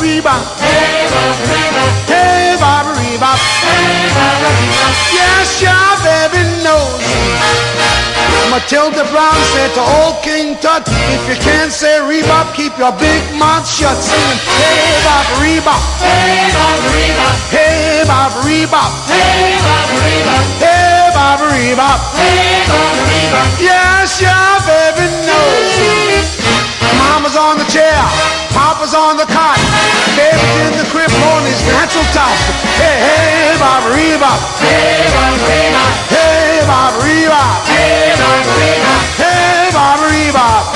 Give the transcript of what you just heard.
rebop. Hey, Baba rebop. Yes, your baby knows. Matilda Brown said to old King Tut, if you can't say rebop, keep your big mouth shut. Singing, hey, Baba rebop. Hey, Baba rebop. Hey, Baba rebop. Hey, Baba rebop. Hey, Baba rebop. Hey, Baba rebop. Yes, your baby knows. Mama's on the chair, Papa's on the cot, baby's in the crib on his natural top. Hey, hey, Baba rebop. Hey, Baba rebop. Hey, Baba rebop. Hey, Baba rebop. Hey, Baba rebop.